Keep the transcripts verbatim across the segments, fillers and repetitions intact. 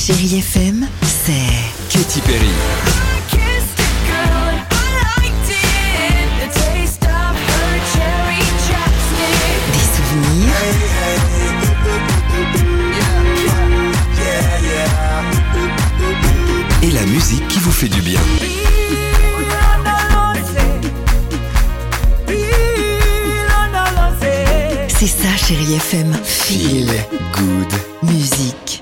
Chérie F M, c'est Katy Perry. des souvenirs, Et la musique qui vous fait du bien. c'est ça Chérie F M, Feel good. musique.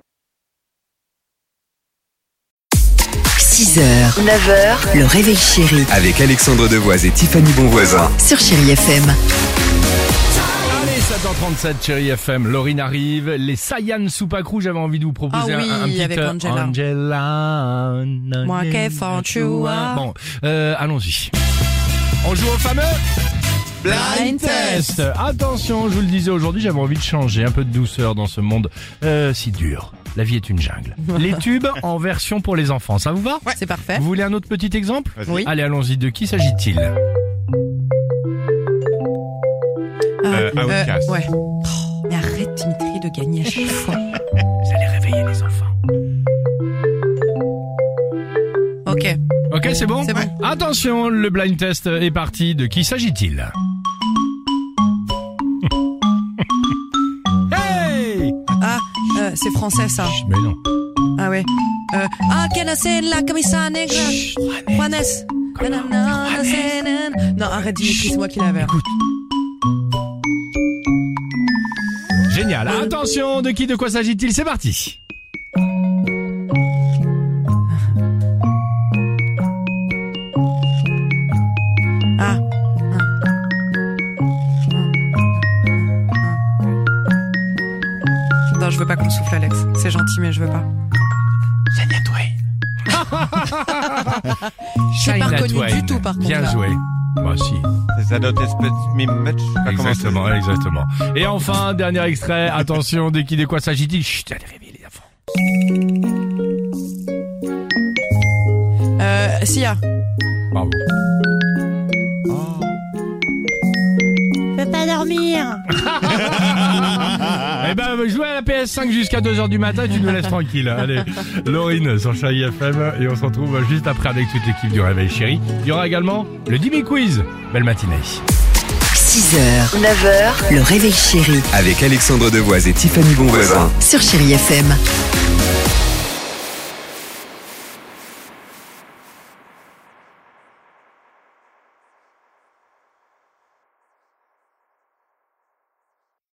six heures, neuf heures, le réveil chéri Avec Alexandre Devoise et Tiffany Bonvoisin. sur Chérie F M. Allez, sept heures trente-sept, Chérie F M, Laurine arrive, les Sayan Soupacrou, j'avais envie de vous proposer Ah oui, un, un petit... avec euh, Angela. Angela, Moi, que fais-tu, ah? Bon, euh, allons-y. On joue au fameux... Blind Test. Attention, je vous le disais aujourd'hui, j'avais envie de changer un peu de douceur dans ce monde euh, si dur. La vie est une jungle. Les tubes en version pour les enfants, ça vous va? C'est parfait. Vous voulez un autre petit exemple? Oui. Allez, allons-y, de qui s'agit-il? Euh, Outcast. ouais. Oh, mais arrête, Dimitri, de gagner à chaque fois. Vous allez réveiller les enfants. Ok. Ok, c'est bon? C'est bon. Attention, le blind test est parti. De qui s'agit-il? Hey! Ah, euh, c'est français, ça. Mais non. Ah ouais. Euh, ah, quelle c'est la camisa negra. Juanes. Nanana, nanan. Non, arrête, Dimitri, c'est moi qui l'avais. Écoute. Génial. Attention, de qui, de quoi s'agit-il? C'est parti. Ah. Non, je veux pas qu'on souffle, Alex. C'est gentil, mais je veux pas. Shania Je l'ai pas Shania reconnu Twain. du tout, par contre. Bien là. joué. Moi aussi. C'est ça d'autres espèces de mime. Je sais pas comment c'est. Exactement, exactement. Et enfin, dernier extrait. Attention, de qui, de quoi s'agit-il? Chut, allez réveiller les enfants. Euh, Sia. Bravo. Je peux pas dormir. Eh ben, jouez à la P S cinq jusqu'à deux heures du matin, tu nous laisses tranquille. Allez, Laurine sur Chérie F M et on se retrouve juste après avec toute l'équipe du Réveil Chéri. Il y aura également le Dimi Quiz. Belle matinée. six heures, neuf heures, le réveil chéri Avec Alexandre Devoise et Tiffany Bonvoisin. sur Chérie F M.